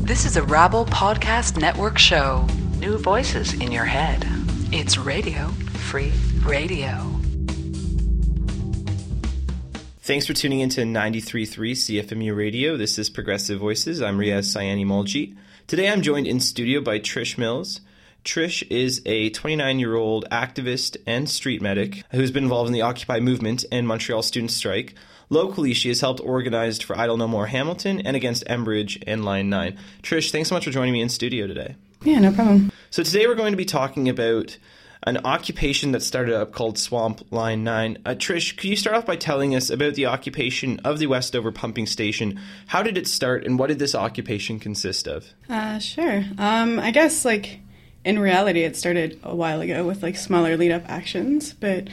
This is a Rabble Podcast Network show. New voices in your head. It's Radio Free Radio. Thanks for tuning into 93.3 CFMU Radio. This is Progressive Voices. I'm Riaz Sayani Muljeet. Today I'm joined in studio by Trish Mills. Trish is a 29-year-old activist and street medic who's been involved in the Occupy movement and Montreal student strike. Locally, she has helped organize for Idle No More Hamilton and against Enbridge and Line 9. Trish, thanks so much for joining me in studio today. Yeah, no problem. So today we're going to be talking about an occupation that started up called Swamp Line 9. Trish, could you start off by telling us about the occupation of the Westover pumping station? How did it start, and what did this occupation consist of? Sure. I guess, in reality, it started a while ago with, smaller lead-up actions, but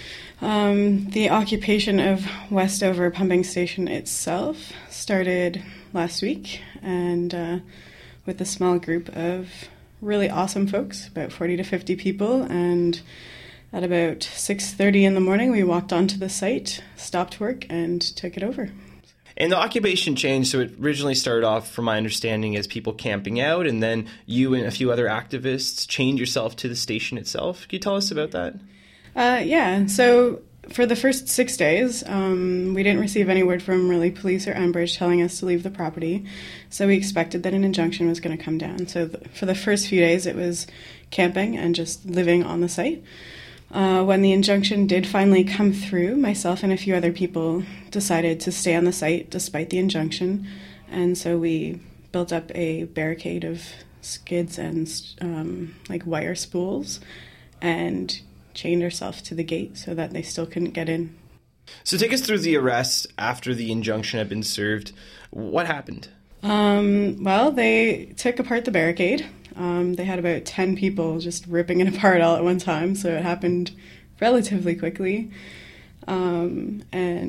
the occupation of Westover pumping station itself started last week, and with a small group of really awesome folks, about 40 to 50 people, and at about 6:30 in the morning we walked onto the site, stopped work, and took it over. And the occupation changed, so it originally started off, from my understanding, as people camping out, and then you and a few other activists chained yourself to the station itself. Can you tell us about that? Yeah, so for the first 6 days, we didn't receive any word from really police or Enbridge telling us to leave the property, so we expected that an injunction was going to come down. So for the first few days, it was camping and just living on the site. When the injunction did finally come through, myself and a few other people decided to stay on the site despite the injunction, and so we built up a barricade of skids and wire spools and chained ourselves to the gate so that they still couldn't get in. So take us through the arrest after the injunction had been served. What happened? Well, they took apart the barricade. They had about 10 people just ripping it apart all at one time, so it happened relatively quickly. And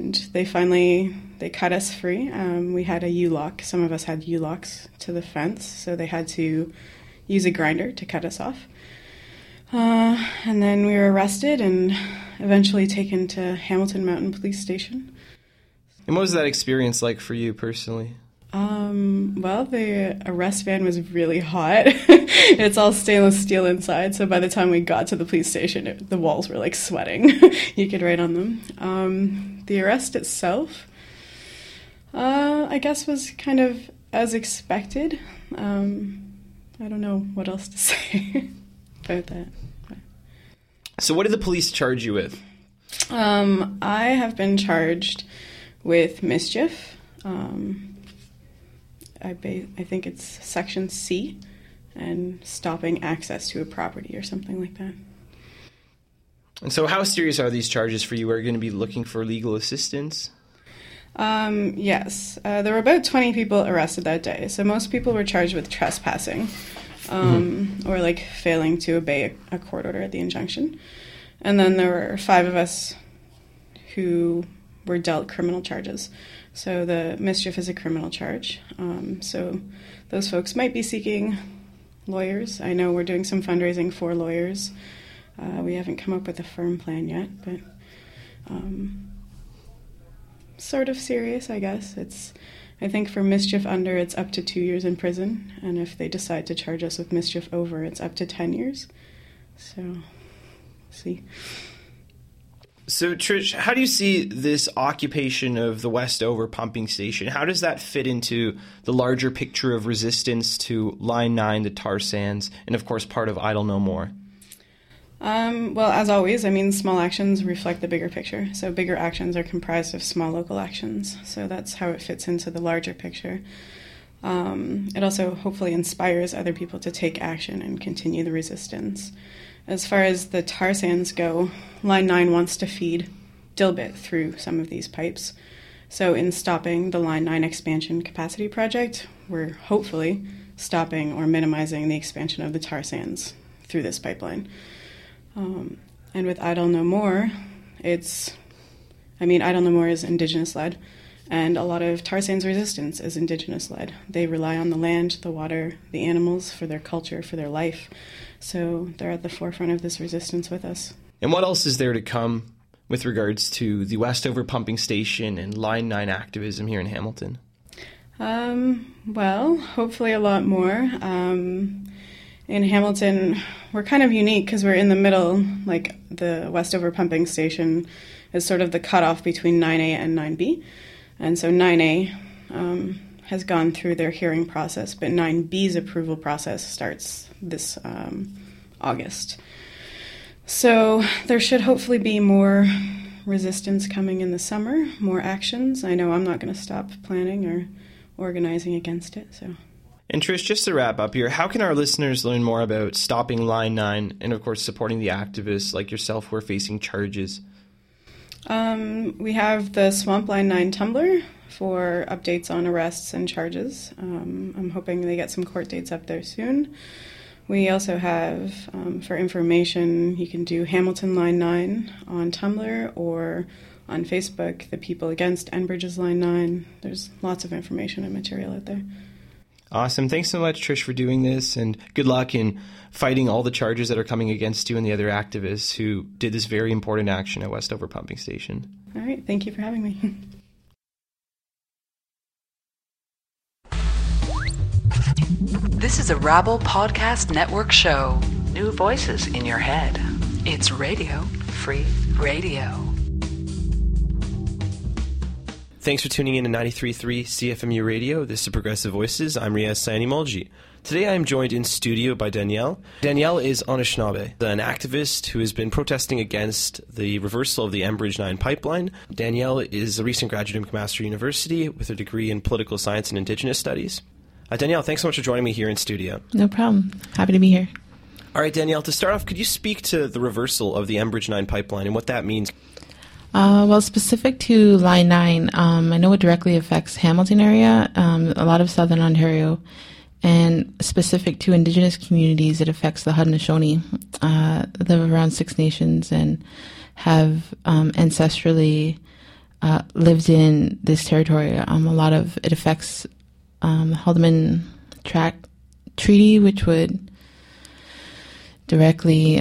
they cut us free. We had a U-lock. Some of us had U-locks to the fence, so they had to use a grinder to cut us off. And then we were arrested and eventually taken to Hamilton Mountain Police Station. And what was that experience like for you personally? Well, the arrest van was really hot. It's all stainless steel inside, so by the time we got to the police station, the walls were sweating. You could write on them. The arrest itself, I guess, was kind of as expected. I don't know what else to say about that. So what did the police charge you with? I have been charged with mischief. I think it's Section C, and stopping access to a property or something like that. And so how serious are these charges for you? Are you going to be looking for legal assistance? Yes. There were about 20 people arrested that day, so most people were charged with trespassing or failing to obey a court order at the injunction. And then there were 5 of us who were dealt criminal charges. So the mischief is a criminal charge. So those folks might be seeking lawyers. I know we're doing some fundraising for lawyers. We haven't come up with a firm plan yet, but sort of serious, I guess. I think for mischief under, it's up to 2 years in prison, and if they decide to charge us with mischief over, it's up to 10 years. So, see. So, Trish, how do you see this occupation of the Westover pumping station? How does that fit into the larger picture of resistance to Line 9, the tar sands, and, of course, part of Idle No More? Well, as always, small actions reflect the bigger picture. So bigger actions are comprised of small local actions. So that's how it fits into the larger picture. It also hopefully inspires other people to take action and continue the resistance. As far as the tar sands go, Line 9 wants to feed Dilbit through some of these pipes. So in stopping the Line 9 expansion capacity project, we're hopefully stopping or minimizing the expansion of the tar sands through this pipeline. And with Idle No More, Idle No More is Indigenous-led, and a lot of tar sands resistance is Indigenous-led. They rely on the land, the water, the animals for their culture, for their life. So they're at the forefront of this resistance with us. And what else is there to come with regards to the Westover pumping station and Line 9 activism here in Hamilton? Well, hopefully a lot more. In Hamilton, we're kind of unique because we're in the middle, like the Westover pumping station is sort of the cutoff between 9A and 9B. And so 9A has gone through their hearing process, but 9B's approval process starts this August. So there should hopefully be more resistance coming in the summer, more actions. I know I'm not going to stop planning or organizing against it. So. And Trish, just to wrap up here, how can our listeners learn more about stopping Line 9 and, of course, supporting the activists like yourself who are facing charges? We have the Swamp Line 9 Tumblr for updates on arrests and charges. I'm hoping they get some court dates up there soon. We also have, for information, you can do Hamilton Line 9 on Tumblr or on Facebook, the People Against Enbridge's Line 9. There's lots of information and material out there. Awesome. Thanks so much, Trish, for doing this, and good luck in fighting all the charges that are coming against you and the other activists who did this very important action at Westover Pumping Station. All right. Thank you for having me. This is a Rabble Podcast Network show. New voices in your head. It's Radio Free Radio. Thanks for tuning in to 93.3 CFMU Radio. This is Progressive Voices. I'm Riaz Saini-Molji. Today I am joined in studio by Danielle. Danielle is Anishinaabe, an activist who has been protesting against the reversal of the Enbridge 9 pipeline. Danielle is a recent graduate of McMaster University with a degree in political science and Indigenous studies. Danielle, thanks so much for joining me here in studio. No problem. Happy to be here. All right, Danielle, to start off, could you speak to the reversal of the Enbridge 9 pipeline and what that means? Well, specific to Line 9, I know it directly affects Hamilton area, a lot of southern Ontario, and specific to Indigenous communities, it affects the Haudenosaunee. Live around Six Nations and have ancestrally lived in this territory. It affects the Haldimand Tract Treaty, which would directly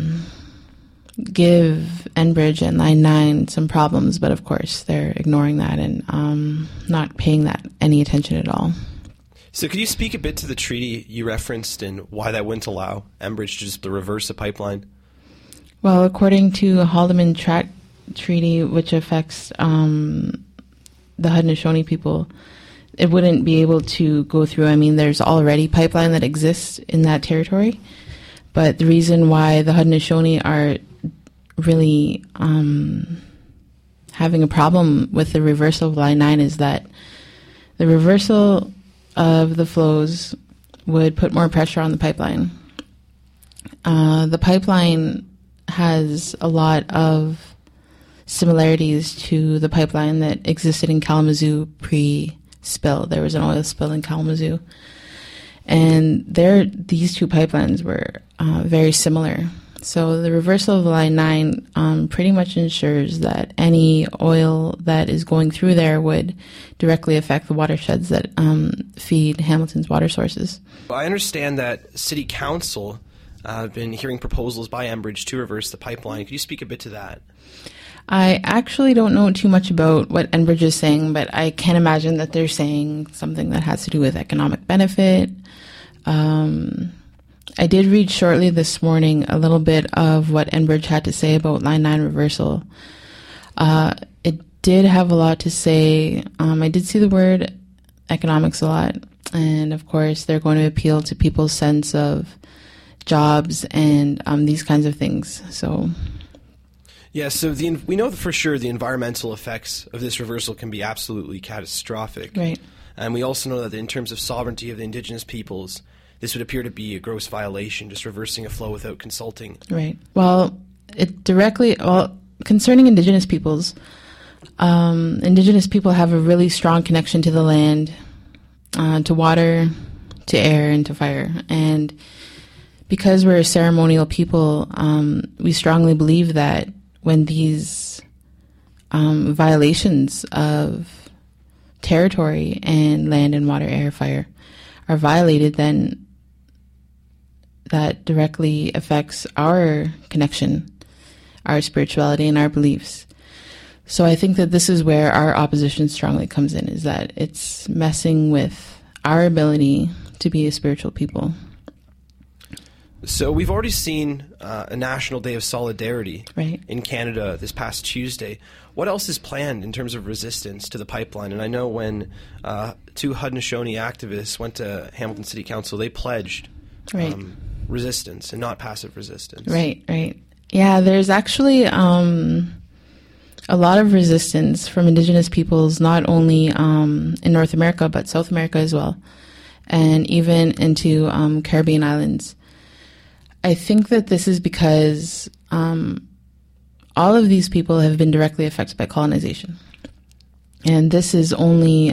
give Enbridge and Line 9 some problems, but of course they're ignoring that and not paying that any attention at all. So could you speak a bit to the treaty you referenced and why that wouldn't allow Enbridge to just reverse a pipeline? Well, according to the Haldimand Tract Treaty, which affects the Haudenosaunee people, it wouldn't be able to go through. I mean, there's already pipeline that exists in that territory, but the reason why the Haudenosaunee are really having a problem with the reversal of Line 9 is that the reversal of the flows would put more pressure on the pipeline. The pipeline has a lot of similarities to the pipeline that existed in Kalamazoo pre-spill. There was an oil spill in Kalamazoo. And these two pipelines were very similar. So the reversal of Line 9 pretty much ensures that any oil that is going through there would directly affect the watersheds that feed Hamilton's water sources. I understand that City Council have been hearing proposals by Enbridge to reverse the pipeline. Could you speak a bit to that? I actually don't know too much about what Enbridge is saying, but I can imagine that they're saying something that has to do with economic benefit. I did read shortly this morning a little bit of what Enbridge had to say about Line 9 reversal. It did have a lot to say. I did see the word economics a lot. And of course, they're going to appeal to people's sense of jobs and these kinds of things. So, yeah, so we know for sure the environmental effects of this reversal can be absolutely catastrophic. Right. And we also know that in terms of sovereignty of the Indigenous peoples, this would appear to be a gross violation, just reversing a flow without consulting. Right. Well, concerning Indigenous peoples, Indigenous people have a really strong connection to the land, to water, to air, and to fire. And because we're a ceremonial people, we strongly believe that when these violations of territory and land and water, air, fire are violated, then that directly affects our connection, our spirituality, and our beliefs. So I think that this is where our opposition strongly comes in, is that it's messing with our ability to be a spiritual people. So we've already seen a National Day of Solidarity Right. in Canada this past Tuesday. What else is planned in terms of resistance to the pipeline? And I know when two Haudenosaunee activists went to Hamilton City Council, they pledged Right. Resistance and not passive resistance. Right, right. Yeah, there's actually a lot of resistance from Indigenous peoples, not only in North America, but South America as well, and even into Caribbean islands. I think that this is because all of these people have been directly affected by colonization. And this is only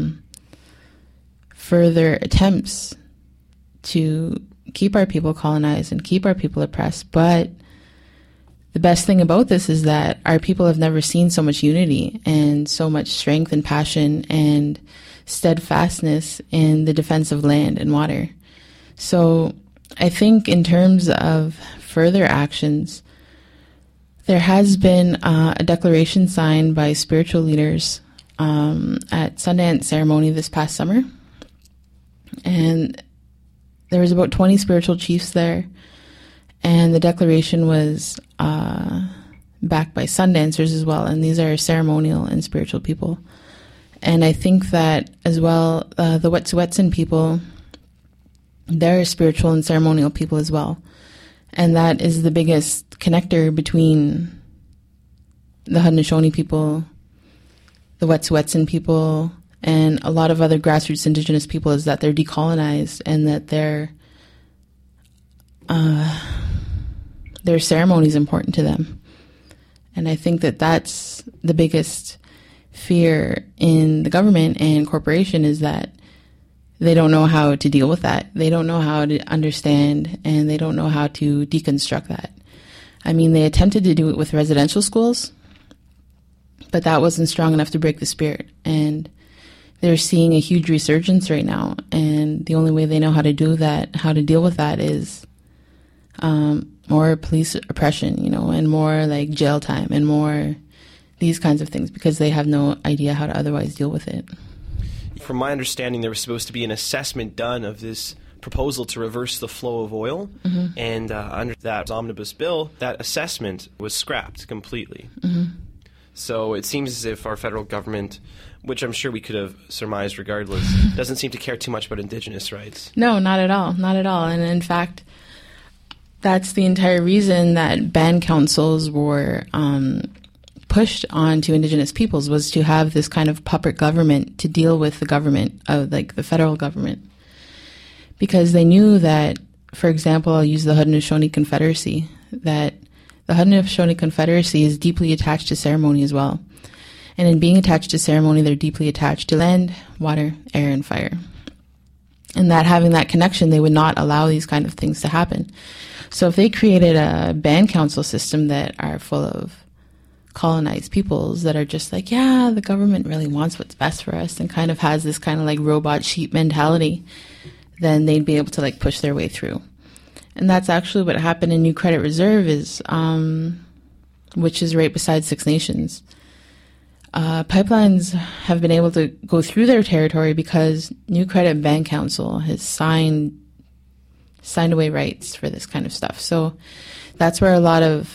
further attempts to keep our people colonized and keep our people oppressed. But the best thing about this is that our people have never seen so much unity and so much strength and passion and steadfastness in the defense of land and water. So I think in terms of further actions, there has been a declaration signed by spiritual leaders at Sundance ceremony this past summer. And there was about 20 spiritual chiefs there. And the declaration was backed by Sundancers as well. And these are ceremonial and spiritual people. And I think that as well, the Wet'suwet'en people, they're spiritual and ceremonial people as well. And that is the biggest connector between the Haudenosaunee people, the Wet'suwet'en people, and a lot of other grassroots Indigenous people, is that they're decolonized and that their ceremony is important to them. And I think that that's the biggest fear in the government and corporation, is that they don't know how to deal with that. They don't know how to understand, and they don't know how to deconstruct that. I mean, they attempted to do it with residential schools, but that wasn't strong enough to break the spirit. And they're seeing a huge resurgence right now. And the only way they know how to do that, how to deal with that, is more police oppression, and more like jail time and more these kinds of things, because they have no idea how to otherwise deal with it. From my understanding, there was supposed to be an assessment done of this proposal to reverse the flow of oil, and under that omnibus bill, that assessment was scrapped completely. So it seems as if our federal government, which I'm sure we could have surmised regardless, doesn't seem to care too much about Indigenous rights. No, not at all. Not at all. And in fact, that's the entire reason that band councils were pushed onto Indigenous peoples, was to have this kind of puppet government to deal with the government, of like the federal government. Because they knew that, for example, I'll use the Haudenosaunee Confederacy, that the Haudenosaunee Confederacy is deeply attached to ceremony as well. And in being attached to ceremony, they're deeply attached to land, water, air, and fire. And that having that connection, they would not allow these kind of things to happen. So if they created a band council system that are full of colonized peoples that are just like, yeah, the government really wants what's best for us, and kind of has this kind of like robot sheep mentality, then they'd be able to like push their way through. And that's actually what happened in New Credit Reserve, is which is right beside Six Nations. Pipelines have been able to go through their territory because New Credit Band Council has signed away rights for this kind of stuff. So that's where a lot of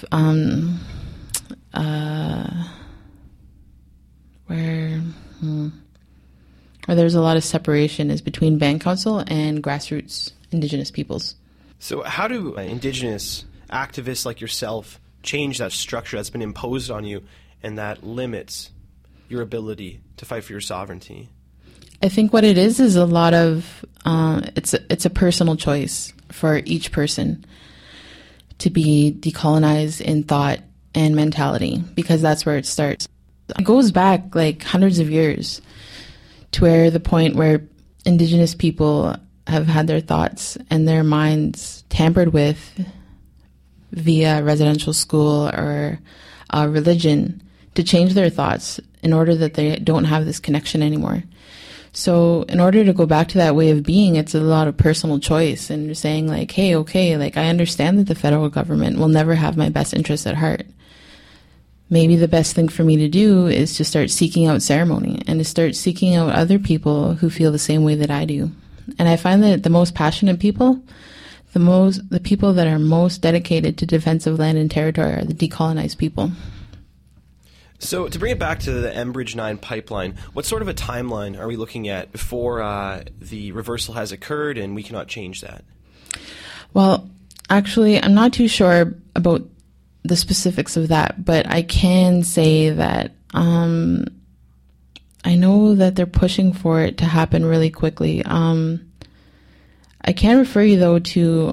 where there's a lot of separation is between Band Council and grassroots Indigenous peoples. So how do Indigenous activists like yourself change that structure that's been imposed on you and that limits your ability to fight for your sovereignty? I think what it is a lot of it's a personal choice for each person to be decolonized in thought and mentality, because that's where it starts. It goes back like hundreds of years to where the point where Indigenous people have had their thoughts and their minds tampered with via residential school or religion to change their thoughts in order that they don't have this connection anymore. So in order to go back to that way of being, it's a lot of personal choice and saying like, hey, okay, like I understand that the federal government will never have my best interests at heart. maybe the best thing for me to do is to start seeking out ceremony and to start seeking out other people who feel the same way that I do. And I find that the most passionate people, the people that are most dedicated to defense of land and territory are the decolonized people. So to bring it back to the Enbridge 9 pipeline, what sort of a timeline are we looking at before the reversal has occurred and we cannot change that? Well, actually, I'm not too sure about the specifics of that, but I can say that I know that they're pushing for it to happen really quickly. I can refer you, though, to,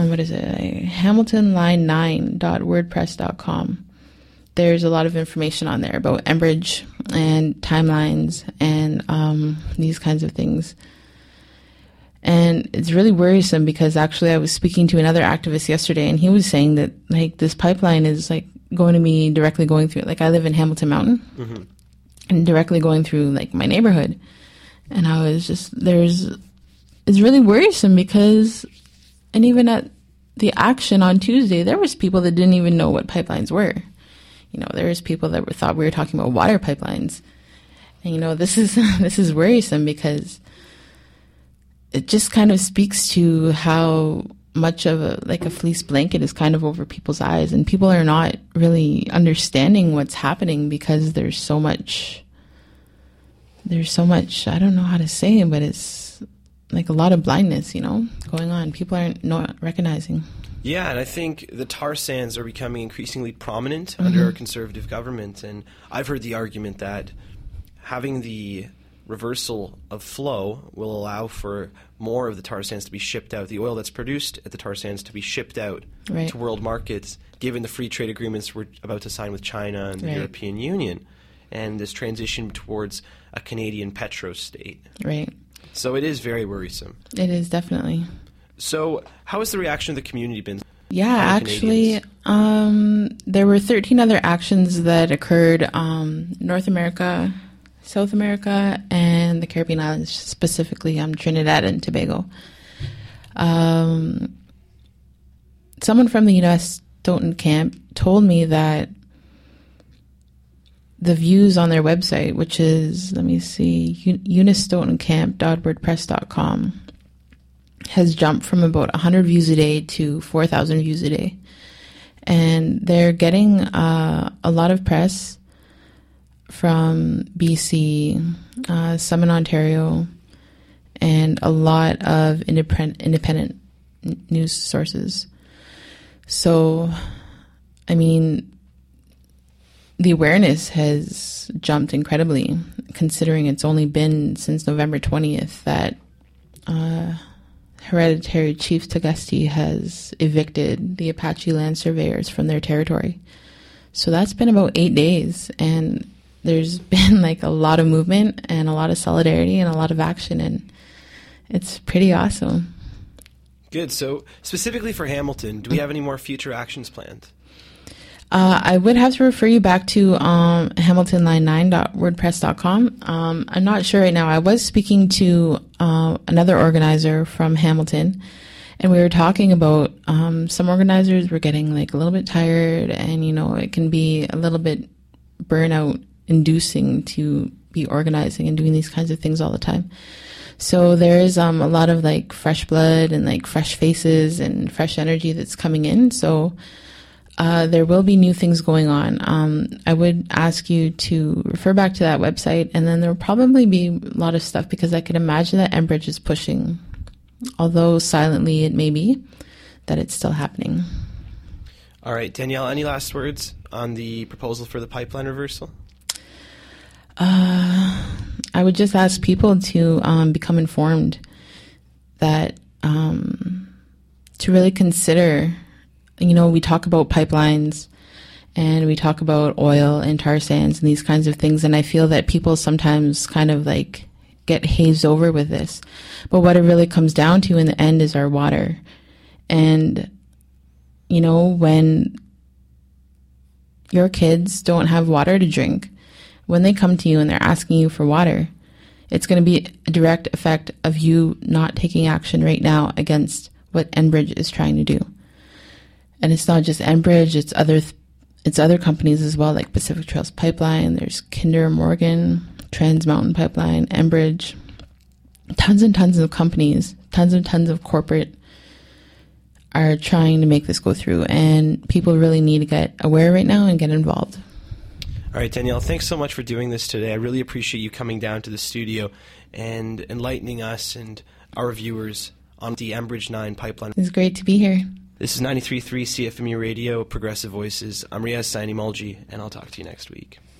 hamiltonline9.wordpress.com. There's a lot of information on there about Enbridge and timelines and these kinds of things. And it's really worrisome because actually I was speaking to another activist yesterday and he was saying that like this pipeline is like going to be directly going through, like I live in Hamilton Mountain and directly going through like my neighborhood. And I was just, it's really worrisome because, and even at the action on Tuesday, there was people that didn't even know what pipelines were. You know, there was people that thought we were talking about water pipelines. And you know, this is worrisome because it just kind of speaks to how much of a fleece blanket is kind of over people's eyes, and people are not really understanding what's happening because there's so much, I don't know how to say it, but it's like a lot of blindness, you know, going on. People aren't not recognizing. Yeah, and I think the tar sands are becoming increasingly prominent under our conservative government, and I've heard the argument that having the reversal of flow will allow for more of the tar sands to be shipped out, the oil that's produced at the tar sands to be shipped out to world markets, given the free trade agreements we're about to sign with China and the European Union, and this transition towards a Canadian petro state. Right. So it is very worrisome. It is, definitely. So how has the reaction of the community been? Yeah, actually, there were 13 other actions that occurred, North America, South America, and the Caribbean islands, specifically Trinidad and Tobago. Someone from the U.S. Stoughton camp told me that the views on their website, which is, unisstoughtoncamp.wordpress.com, has jumped from about 100 views a day to 4,000 views a day. And they're getting a lot of press from BC, some in Ontario, and a lot of independent news sources. So, I mean, the awareness has jumped incredibly, considering it's only been since November 20th that Hereditary Chief Tegusti has evicted the Apache land surveyors from their territory. So that's been about 8 days, and there's been like a lot of movement and a lot of solidarity and a lot of action, and it's pretty awesome. Good. So specifically for Hamilton, do we have any more future actions planned? I would have to refer you back to hamiltonline9.wordpress.com. I'm not sure right now. I was speaking to another organizer from Hamilton, and we were talking about some organizers were getting like a little bit tired, and you know, it can be a little bit burnout inducing to be organizing and doing these kinds of things all the time. So there is a lot of like fresh blood and like fresh faces and fresh energy that's coming in. So there will be new things going on. I would ask you to refer back to that website, and then there will probably be a lot of stuff, because I can imagine that Enbridge is pushing, although silently it may be, that it's still happening. All right, Danielle, any last words on the proposal for the pipeline reversal? I would just ask people to become informed, that to really consider, you know, we talk about pipelines and we talk about oil and tar sands and these kinds of things, and I feel that people sometimes kind of like get hazed over with this. But what it really comes down to in the end is our water. And, you know, when your kids don't have water to drink, when they come to you and they're asking you for water, it's going to be a direct effect of you not taking action right now against what Enbridge is trying to do. And it's not just Enbridge, it's it's other companies as well, like Pacific Trails Pipeline, there's Kinder Morgan, Trans Mountain Pipeline, Enbridge, tons and tons of companies, tons and tons of corporate are trying to make this go through, and people really need to get aware right now and get involved. All right, Danielle, thanks so much for doing this today. I really appreciate you coming down to the studio and enlightening us and our viewers on the Enbridge 9 pipeline. It's great to be here. This is 93.3 CFMU Radio, Progressive Voices. I'm Riaz Saini Mulji, and I'll talk to you next week.